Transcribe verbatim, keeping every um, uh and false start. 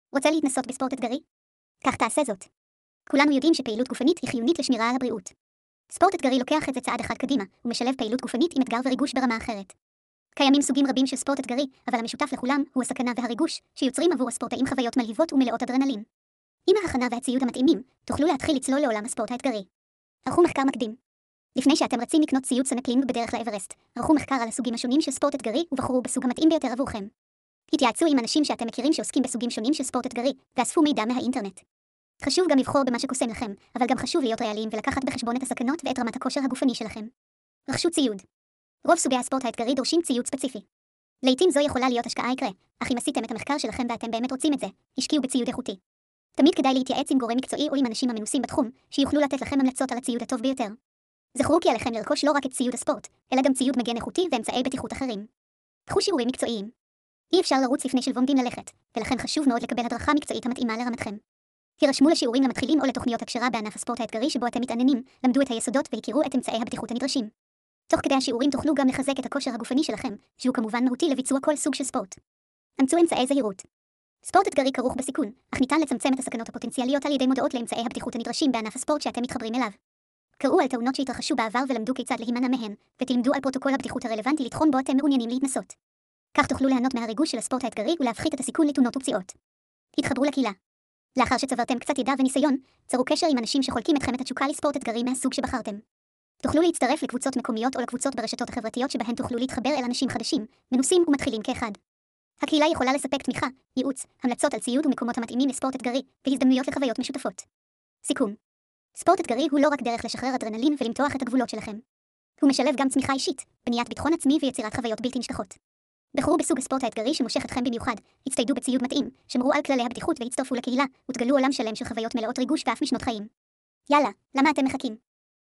רוצה להתנסות בספורט אתגרי? כך תעשה זאת. כולנו יודעים שפעילות גופנית היא חיונית לשמירה על הבריאות. ספורט אתגרי לוקח את זה צעד אחד קדימה, ומשלב פעילות גופנית עם אתגר וריגוש ברמה אחרת. קיימים סוגים רבים של ספורט אתגרי, אבל המשותף לכולם הוא הסכנה והריגוש, שיוצרים עבור הספורטאים חוויות מלהיבות ומלאות אדרנלין. עם ההכנה והציוד המתאימים, תוכלו להתחיל לצלול לעולם הספורט האתגרי. ערכו מחקר מקדים. לפני שאתם רצים לקנות ציוד סנקלינג בדרך לאברסט, ערכו מחקר על הסוגים השונים של ספורט אתגרי ובחרו בסוג המתאים ביותר עבורכם. התייעצו עם אנשים שאתם מכירים שעוסקים בסוגים שונים של ספורט אתגרי, ואספו מידע מהאינטרנט. חשוב גם לבחור במה שקוסם לכם, אבל גם חשוב להיות ריאליים ולקחת בחשבון את הסכנות ואת רמת הכושר הגופני שלכם. רכשו ציוד. רוב סוגי הספורט האתגרי דורשים ציוד ספציפי. לעתים זו יכולה להיות השקעה יקרה, אך אם עשיתם את המחקר שלכם ואתם באמת רוצים את זה, השקיעו בציוד איכותי. תמיד כדאי להתייעץ עם גורם מקצועי או עם אנשים המנוסים בתחום, שיוכלו לתת לכם המלצות על הציוד הטוב ביותר. זכרו כי עליכם לרכוש לא רק את ציוד הספורט, אלא גם ציוד מגן איכותי ואמצעי בטיחות אחרים. קחו שיעורים מקצועיים. אי אפשר לרוץ לפני שלומדים ללכת, ולכן חשוב מאוד לקבל הדרכה מקצועית המתאימה לרמתכם. הירשמו לשיעורים למתחילים או לתוכניות הכשרה בענף הספורט האתגרי שבו אתם מתעניינים, למדו את היסודות והכירו את אמצעי הבטיחות הנדרשים. תוך כדי השיעורים תוכלו גם לחזק את הכושר הגופני שלכם, שהוא כמובן מהותי לביצוע כל סוג של ספורט. אמצו אמצעי זהירות. ספורט אתגרי כרוך בסיכון, אך ניתן לצמצם את הסכנות הפוטנציאליות על ידי מודעות לאמצעי הבטיחות הנדרשים בענף הספורט שאתם מתחברים אליו. קראו על תאונות שהתרחשו בעבר ולמדו כיצד להימנע מהן, ותלמדו על פרוטוקול הבטיחות הרלוונטי לתחום בו אתם מעוניינים להתנסות. כך תוכלו ליהנות מהריגוש של הספורט האתגרי ולהפחית את הסיכון לתאונות ופציעות. התחברו לקהילה. לאחר שצברתם קצת ידע וניסיון, צרו קשר עם אנשים שחולקים אתכם את התשוקה לספורט אתגרי מהסוג שבחרתם. תוכלו להצטרף לקבוצות מקומיות או לקבוצות ברשתות החברתיות שבהן תוכלו להתחבר אל אנשים חדשים, מנוסים ומתחילים כאחד. הקהילה יכולה לספק תמיכה, ייעוץ, המלצות על ציוד ומקומות המתאימים לספורט אתגרי, והזדמנויות לחוויות משותפות. סיכום. ספורט אתגרי הוא לא רק דרך לשחרר אדרנלין ולמתוח את הגבולות שלכם. הוא משלב גם צמיחה אישית, בניית ביטחון עצמי ויצירת חוויות בלתי נשכחות. בחרו בסוג הספורט האתגרי שמושך אתכם במיוחד, הצטיידו בציוד מתאים, שמרו על כללי הבטיחות והצטרפו לקהילה, ותגלו עולם שלם של חוויות מלאות ריגוש ואף משנות חיים. יאללה, למה אתם מחכים?